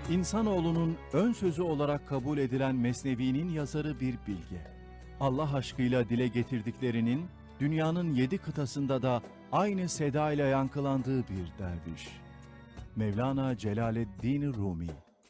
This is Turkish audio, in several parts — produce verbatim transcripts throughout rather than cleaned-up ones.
İnsanoğlunun ön sözü olarak kabul edilen Mesnevi'nin yazarı bir bilge. Allah aşkıyla dile getirdiklerinin dünyanın yedi kıtasında da aynı seda ile yankılandığı bir derviş. Mevlana Celaleddin Rumi.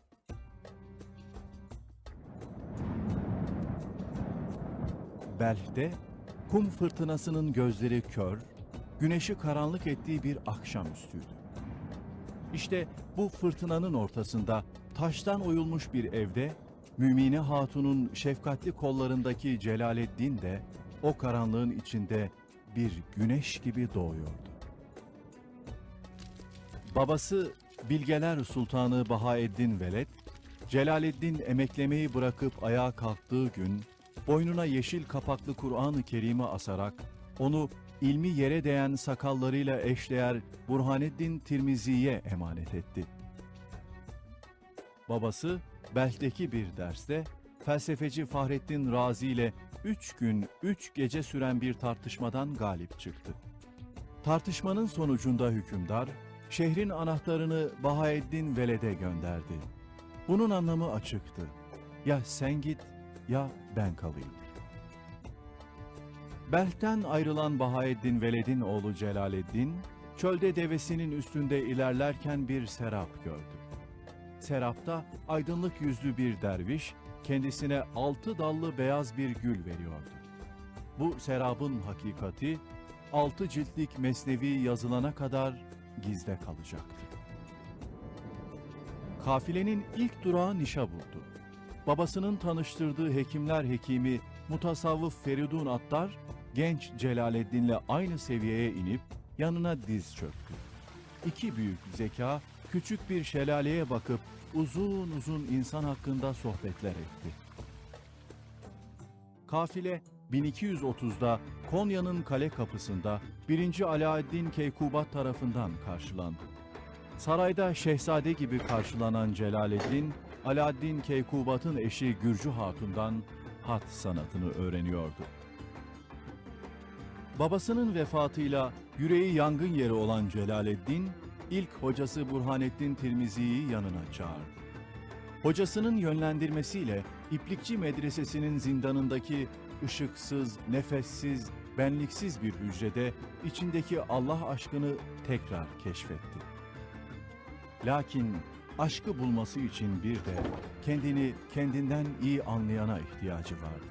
Belh'te kum fırtınasının gözleri kör, güneşi karanlık ettiği bir akşamüstüydü. İşte bu fırtınanın ortasında taştan oyulmuş bir evde Mümine Hatun'un şefkatli kollarındaki Celaleddin de o karanlığın içinde bir güneş gibi doğuyordu. Babası Bilgeler Sultanı Bahaeddin Veled, Celaleddin emeklemeyi bırakıp ayağa kalktığı gün boynuna yeşil kapaklı Kur'an-ı Kerim'i asarak onu ilmi yere değen sakallarıyla eşdeğer Burhaneddin Tirmizi'ye emanet etti. Babası Belh'teki bir derste felsefeci Fahrettin Razi ile üç gün üç gece süren bir tartışmadan galip çıktı. Tartışmanın sonucunda hükümdar şehrin anahtarını Bahaeddin Veled'e gönderdi. Bunun anlamı açıktı. Ya sen git ya ben kalayım. Belh'ten ayrılan Bahaeddin Veled'in oğlu Celaleddin, çölde devesinin üstünde ilerlerken bir serap gördü. Serapta aydınlık yüzlü bir derviş, kendisine altı dallı beyaz bir gül veriyordu. Bu serabın hakikati, altı ciltlik Mesnevi yazılana kadar gizde kalacaktı. Kafilenin ilk durağı Nişabur'du. Babasının tanıştırdığı hekimler hekimi mutasavvıf Feridun Attar, genç Celaleddin'le aynı seviyeye inip yanına diz çöktü. İki büyük zeka, küçük bir şelaleye bakıp uzun uzun insan hakkında sohbetler etti. Kafile bin iki yüz otuzda Konya'nın kale kapısında birinci Alaaddin Keykubat tarafından karşılandı. Sarayda şehzade gibi karşılanan Celaleddin, Alaaddin Keykubat'ın eşi Gürcü Hatun'dan hat sanatını öğreniyordu. Babasının vefatıyla yüreği yangın yeri olan Celaleddin, ilk hocası Burhaneddin Tirmizi'yi yanına çağırdı. Hocasının yönlendirmesiyle İplikçi Medresesi'nin zindanındaki ışıksız, nefessiz, benliksiz bir hücrede içindeki Allah aşkını tekrar keşfetti. Lakin aşkı bulması için bir de kendini kendinden iyi anlayana ihtiyacı vardı.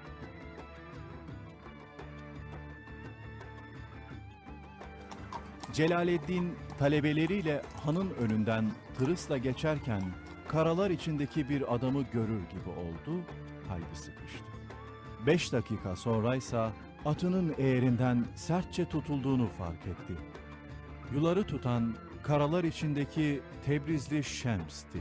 Celaleddin talebeleriyle hanın önünden tırısla geçerken karalar içindeki bir adamı görür gibi oldu, kalbi sıkıştı. Beş dakika sonraysa atının eğerinden sertçe tutulduğunu fark etti. Yuları tutan karalar içindeki Tebrizli Şems'ti.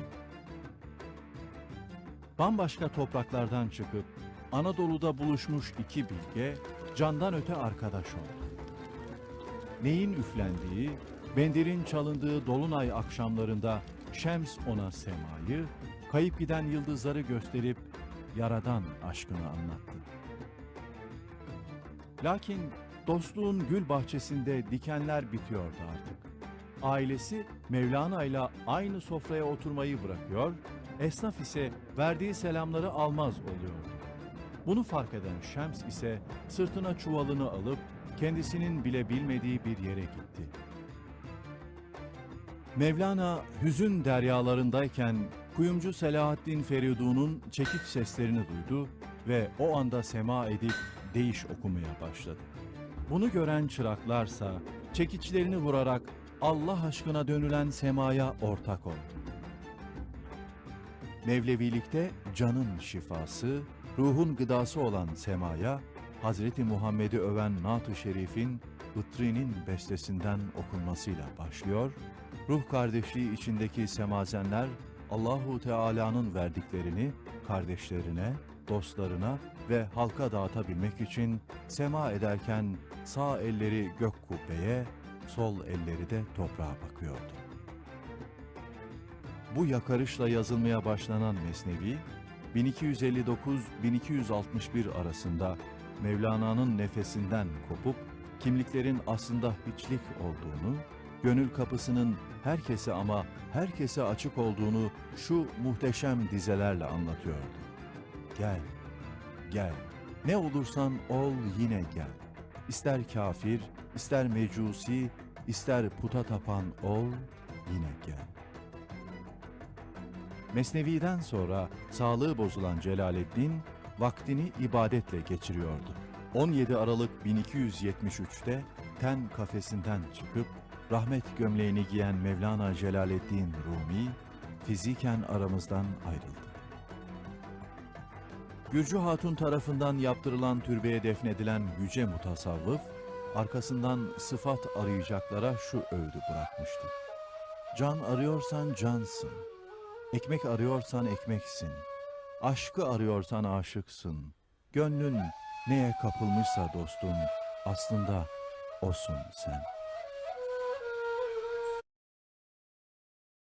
Bambaşka topraklardan çıkıp Anadolu'da buluşmuş iki bilge candan öte arkadaş oldu. Neyin üflendiği, bendirin çalındığı dolunay akşamlarında Şems ona semayı, kayıp giden yıldızları gösterip yaradan aşkını anlattı. Lakin dostluğun gül bahçesinde dikenler bitiyordu artık. Ailesi Mevlana ile aynı sofraya oturmayı bırakıyor, esnaf ise verdiği selamları almaz oluyordu. Bunu fark eden Şems ise sırtına çuvalını alıp kendisinin bile bilmediği bir yere gitti. Mevlana hüzün deryalarındayken kuyumcu Selahaddin Feridun'un çekiç seslerini duydu ve o anda sema edip deyiş okumaya başladı. Bunu gören çıraklarsa çekiçlerini vurarak Allah aşkına dönülen semaya ortak oldu. Mevlevilikte canın şifası, ruhun gıdası olan semaya, Hazreti Muhammed'i öven Naat-ı Şerif'in Itri'nin bestesinden okunmasıyla başlıyor, ruh kardeşliği içindeki semazenler Allahu Teala'nın verdiklerini kardeşlerine, dostlarına ve halka dağıtabilmek için sema ederken sağ elleri gök kubbeye, sol elleri de toprağa bakıyordu. Bu yakarışla yazılmaya başlanan Mesnevi, bin iki yüz elli dokuz bin iki yüz altmış bir arasında Mevlana'nın nefesinden kopup kimliklerin aslında hiçlik olduğunu, gönül kapısının herkese ama herkese açık olduğunu şu muhteşem dizelerle anlatıyordu. Gel, gel, ne olursan ol yine gel. İster kafir, ister mecusi, ister puta tapan ol yine gel. Mesnevi'den sonra sağlığı bozulan Celaleddin vaktini ibadetle geçiriyordu. on yedi Aralık bin iki yüz yetmiş üç'te ten kafesinden çıkıp rahmet gömleğini giyen Mevlana Celaleddin Rumi fiziken aramızdan ayrıldı. Gürcü Hatun tarafından yaptırılan türbeye defnedilen yüce mutasavvıf, arkasından sıfat arayacaklara şu öğüdü bırakmıştı. Can arıyorsan cansın, ekmek arıyorsan ekmeksin, aşkı arıyorsan aşıksın, gönlün neye kapılmışsa dostum, aslında osun sen.